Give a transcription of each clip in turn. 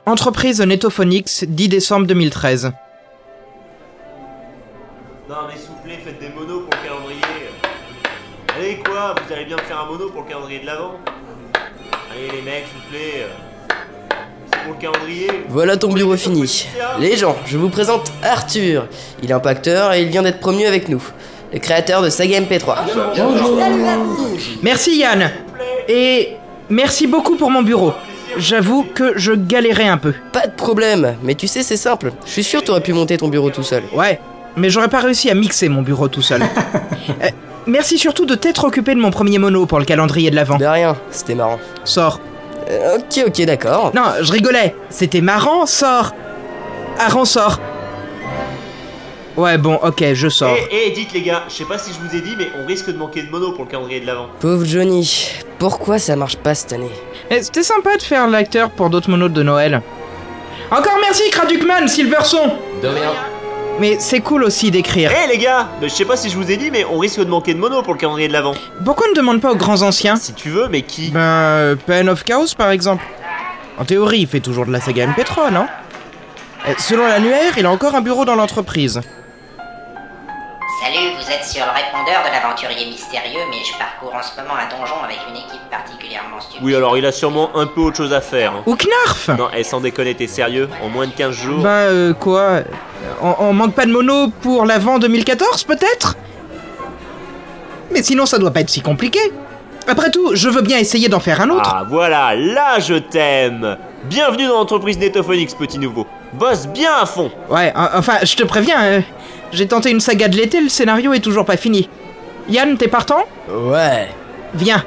Entreprise Netophonix, 10 décembre 2013. Non mais s'il vous plaît, faites des monos pour le calendrier. Allez quoi, vous allez bien me faire un mono pour le calendrier de l'avant? Allez les mecs, s'il vous plaît. C'est pour le calendrier. Voilà ton bureau fini. Les gens, je vous présente Arthur. Il est un acteur et il vient d'être promu avec nous. Le créateur de Saga MP3. Merci Yann. Et merci beaucoup pour mon bureau. J'avoue que je galérais un peu. Pas de problème, mais tu sais c'est simple. Je suis sûr t'aurais pu monter ton bureau tout seul. Ouais, mais j'aurais pas réussi à mixer mon bureau tout seul. Merci surtout de t'être occupé de mon premier mono pour le calendrier de l'Avent. De rien, c'était marrant. Sors. Ok, d'accord. Non, je rigolais. C'était marrant, sors. Aran, sors. Ouais, bon, ok, je sors. Dites les gars, je sais pas si je vous ai dit, mais on risque de manquer de mono pour le calendrier de l'Avent. Pauvre Johnny, pourquoi ça marche pas cette année? C'était sympa de faire l'acteur pour d'autres monos de Noël. Encore merci, Kradukman, Silverson. De rien. Mais c'est cool aussi d'écrire. Les gars, je sais pas si je vous ai dit, mais on risque de manquer de mono pour le calendrier de l'Avent. Pourquoi ne demande pas aux grands anciens? Si tu veux, mais qui? Pen of Chaos par exemple. En théorie, il fait toujours de la saga MP3, non? Selon l'annuaire, il a encore un bureau dans l'entreprise. Salut, vous êtes sur le répondeur de l'aventurier mystérieux, mais je parcours en ce moment un donjon avec une équipe particulièrement stupide. Oui, alors il a sûrement un peu autre chose à faire. Ou Knarf. Non, sans déconner, t'es sérieux? En moins de 15 jours? Quoi? On manque pas de mono pour l'Avent 2014, peut-être? Mais sinon, ça doit pas être si compliqué. Après tout, je veux bien essayer d'en faire un autre. Ah, voilà, là je t'aime. Bienvenue dans l'entreprise Netophonix, petit nouveau. Bosse bien à fond. Ouais, enfin, je te préviens, j'ai tenté une saga de l'été, le scénario est toujours pas fini. Yann, t'es partant? Ouais. Viens.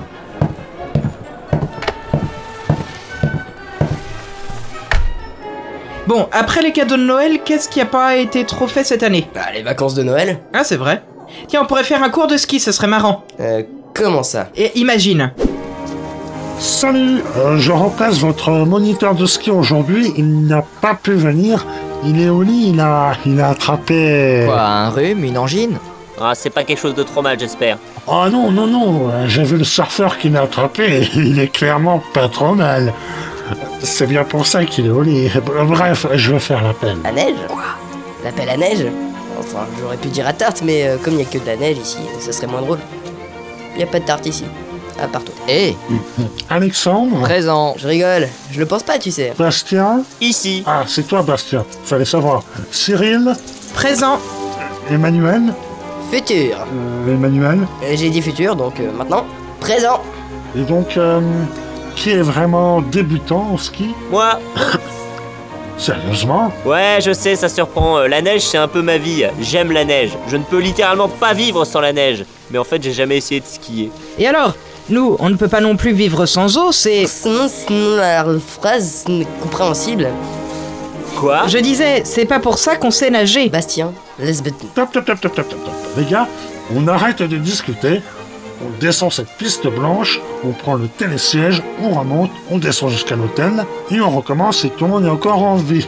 Bon, après les cadeaux de Noël, qu'est-ce qui a pas été trop fait cette année? Ah, les vacances de Noël? Ah, c'est vrai. Tiens, on pourrait faire un cours de ski, ce serait marrant. Comment ça? Et imagine. Salut, je remplace votre moniteur de ski aujourd'hui, il n'a pas pu venir, il est au lit, il a attrapé... Quoi, un rhume, une angine? Ah, c'est pas quelque chose de trop mal, j'espère. Oh non, j'ai vu le surfeur qui l'a attrapé, il est clairement pas trop mal. C'est bien pour ça qu'il est au lit. Bref, je vais faire l'appel. La neige? Quoi? L'appel à neige? Enfin, j'aurais pu dire à tarte, mais comme il y a que de la neige ici, ça serait moins drôle. Il y a pas de tarte ici. À part toi. Alexandre? Présent. Je rigole, je le pense pas, tu sais. Bastien? Ici. Ah, c'est toi, Bastien. Fallait savoir. Cyril? Présent. Emmanuel? Futur. Emmanuel? J'ai dit futur, donc maintenant, présent. Et donc, qui est vraiment débutant en ski? Moi. Sérieusement? Ouais, je sais, ça surprend. La neige, c'est un peu ma vie. J'aime la neige. Je ne peux littéralement pas vivre sans la neige. Mais en fait, j'ai jamais essayé de skier. Et alors? Nous, on ne peut pas non plus vivre sans eau, c'est... La phrase n'est compréhensible. Quoi? Je disais, c'est pas pour ça qu'on sait nager. Bastien, laisse bête. Top. Les gars, on arrête de discuter. On descend cette piste blanche, on prend le télésiège, on remonte, on descend jusqu'à l'hôtel, et on recommence et tout le monde est encore en vie.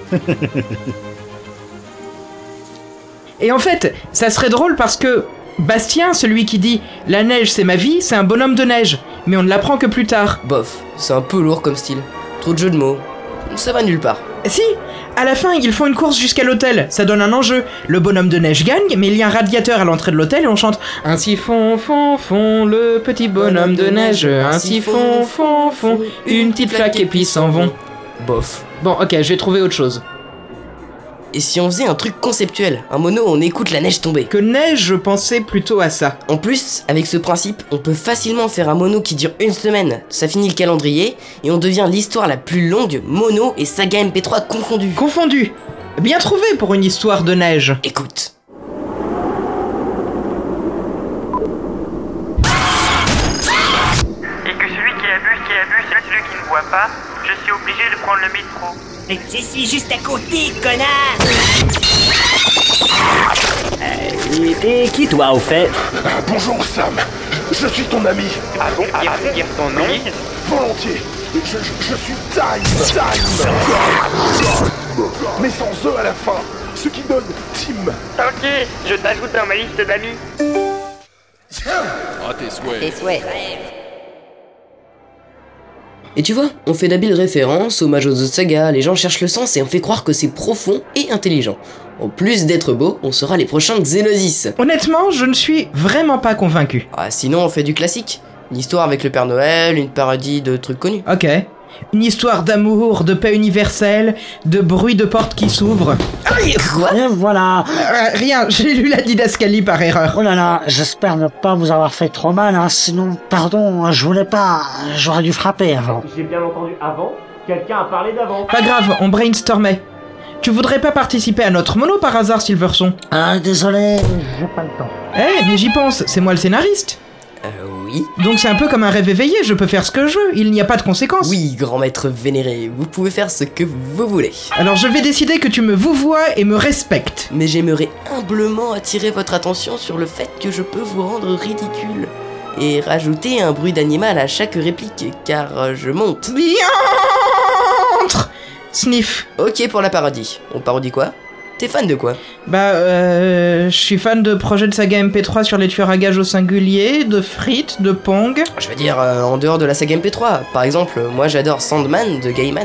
Et en fait, ça serait drôle parce que Bastien, celui qui dit « La neige, c'est ma vie », c'est un bonhomme de neige. Mais on ne l'apprend que plus tard. Bof, c'est un peu lourd comme style. Trop de jeux de mots. Ça va nulle part. Si, à la fin, ils font une course jusqu'à l'hôtel. Ça donne un enjeu. Le bonhomme de neige gagne, mais il y a un radiateur à l'entrée de l'hôtel et on chante « Ainsi font, le petit bonhomme de neige. Ainsi font, une petite flaque et puis s'en vont. » Bof. Bon, ok, je vais trouver autre chose. Et si on faisait un truc conceptuel? Un mono où on écoute la neige tomber? Que neige, je pensais plutôt à ça. En plus, avec ce principe, on peut facilement faire un mono qui dure une semaine. Ça finit le calendrier, et on devient l'histoire la plus longue, mono et saga MP3 confondus. Confondu. Bien trouvé pour une histoire de neige. Écoute. Et que celui qui abuse, c'est celui qui ne voit pas, je suis obligé de prendre le métro. Mais je suis juste à côté, connard! T'es qui toi au fait? Bonjour Sam, je suis ton ami. Ah bon? Dire ton nom? Volontiers, je suis Time. Mais sans E à la fin, ce qui donne Tim. Ok, je t'ajoute dans ma liste d'amis. Ah, tes souhaits. Tes souhaits. Et tu vois, on fait d'habiles références, hommages aux autres sagas, les gens cherchent le sens et on fait croire que c'est profond et intelligent. En plus d'être beau, on sera les prochains Xenosis. Honnêtement, je ne suis vraiment pas convaincu. Ah, sinon on fait du classique. Une histoire avec le Père Noël, une parodie de trucs connus. Ok. Une histoire d'amour, de paix universelle, de bruit de porte qui s'ouvre. Aïe! Quoi? Et voilà. Rien, j'ai lu la didascalie par erreur. Oh là là, j'espère ne pas vous avoir fait trop mal, hein. Sinon, pardon, je voulais pas. J'aurais dû frapper avant. J'ai bien entendu avant. Quelqu'un a parlé d'avant. Pas grave, on brainstormait. Tu voudrais pas participer à notre mono par hasard, Silverson? Ah, désolé, j'ai pas le temps. Eh, mais j'y pense, c'est moi le scénariste. Oui. Donc c'est un peu comme un rêve éveillé, je peux faire ce que je veux, il n'y a pas de conséquences. Oui, grand maître vénéré, vous pouvez faire ce que vous voulez. Alors je vais décider que tu me vouvoies et me respectes. Mais j'aimerais humblement attirer votre attention sur le fait que je peux vous rendre ridicule. Et rajouter un bruit d'animal à chaque réplique, car je monte. Diantre! Sniff. Ok pour la parodie. On parodie quoi? T'es fan de quoi? Je suis fan de projets de saga MP3 sur les tueurs à gages au singulier, de frites, de Pong. Je veux dire, en dehors de la saga MP3. Par exemple, moi j'adore Sandman de Gaiman.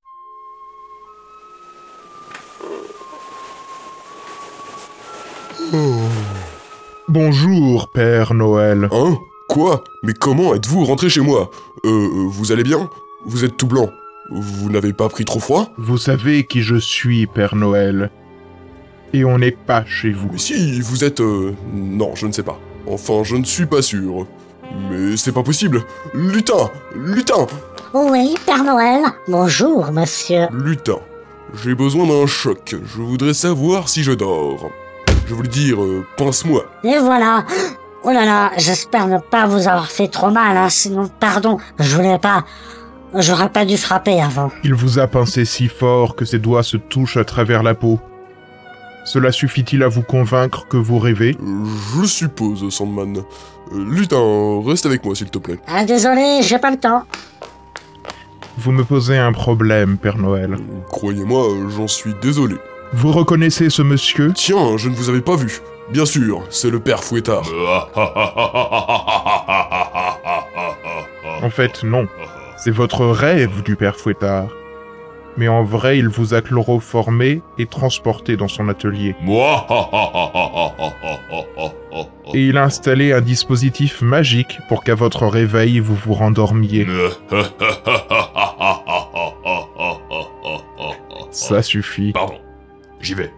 Bonjour, Père Noël. Hein? Quoi? Mais comment êtes-vous rentré chez moi? Vous allez bien? Vous êtes tout blanc. Vous n'avez pas pris trop froid? Vous savez qui je suis, Père Noël. Et on n'est pas chez vous. Mais si, vous êtes... Non, je ne sais pas. Enfin, je ne suis pas sûr. Mais c'est pas possible. Lutin! Lutin! Oui, Père Noël. Bonjour, monsieur. Lutin, j'ai besoin d'un choc. Je voudrais savoir si je dors. Je voulais dire, pince-moi. Et voilà. Oh là là, j'espère ne pas vous avoir fait trop mal, hein. Sinon, pardon, je voulais pas... J'aurais pas dû frapper avant. Il vous a pincé si fort que ses doigts se touchent à travers la peau. Cela suffit-il à vous convaincre que vous rêvez? Je suppose, Sandman. Lutin, reste avec moi, s'il te plaît. Ah, désolé, j'ai pas le temps. Vous me posez un problème, Père Noël. Croyez-moi, j'en suis désolé. Vous reconnaissez ce monsieur? Tiens, je ne vous avais pas vu. Bien sûr, c'est le Père Fouettard. En fait, non. C'est votre rêve du Père Fouettard. Mais en vrai, il vous a chloroformé et transporté dans son atelier. Et il a installé un dispositif magique pour qu'à votre réveil, vous vous rendormiez. Ça suffit. Pardon, j'y vais.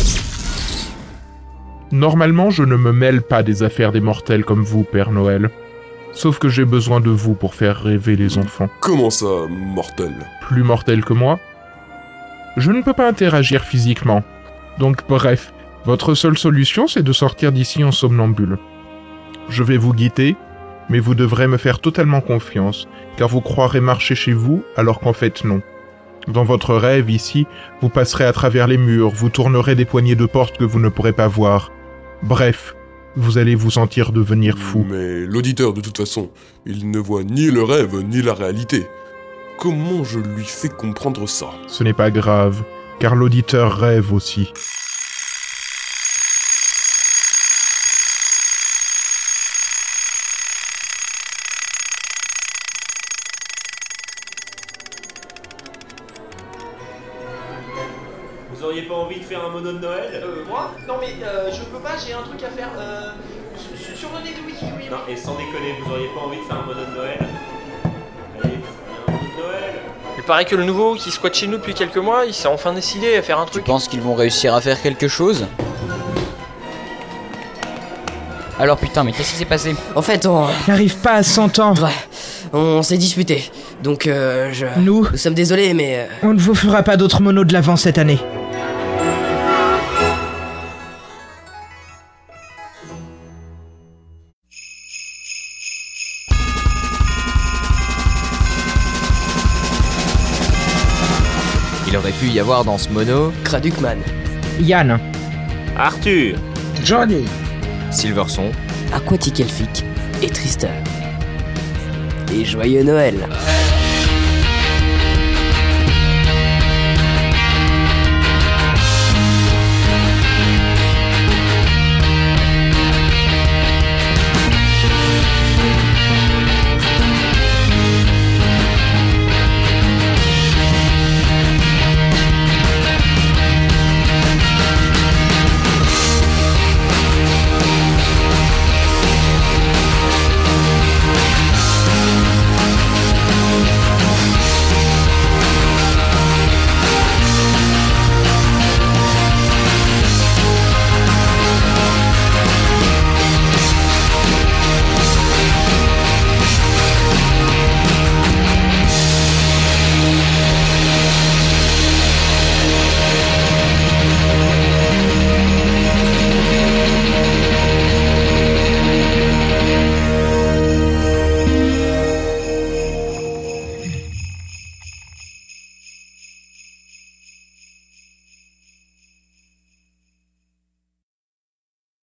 Normalement, je ne me mêle pas des affaires des mortels comme vous, Père Noël. Sauf que j'ai besoin de vous pour faire rêver les enfants. Comment ça, mortel? Plus mortel que moi? Je ne peux pas interagir physiquement. Donc bref, votre seule solution, c'est de sortir d'ici en somnambule. Je vais vous guider, mais vous devrez me faire totalement confiance, car vous croirez marcher chez vous, alors qu'en fait non. Dans votre rêve, ici, vous passerez à travers les murs, vous tournerez des poignées de porte que vous ne pourrez pas voir. Bref, vous allez vous sentir devenir fou. Mais l'auditeur, de toute façon, il ne voit ni le rêve, ni la réalité. Comment je lui fais comprendre ça? Ce n'est pas grave, car l'auditeur rêve aussi. Vous auriez pas envie de faire un mono de Noël? Moi? Non mais je peux pas, j'ai un truc à faire. Sur le nez de Wiki, oui. Non, et sans déconner, vous auriez pas envie de faire un mono de Noël? Allez, un mono de Noël. Il paraît que le nouveau qui squatte chez nous depuis quelques mois, il s'est enfin décidé à faire un truc. Tu penses qu'ils vont réussir à faire quelque chose? Alors putain, mais qu'est-ce qui s'est passé? En fait, on... J'arrive pas à s'entendre. Ouais, on s'est disputé. Donc Nous sommes désolés, mais... On ne vous fera pas d'autres monos de l'avant cette année. Il aurait pu y avoir dans ce mono... Kradukman. Yann. Arthur. Johnny. Silverson. Aquatique Elfique. Et Tristan. Et joyeux Noël.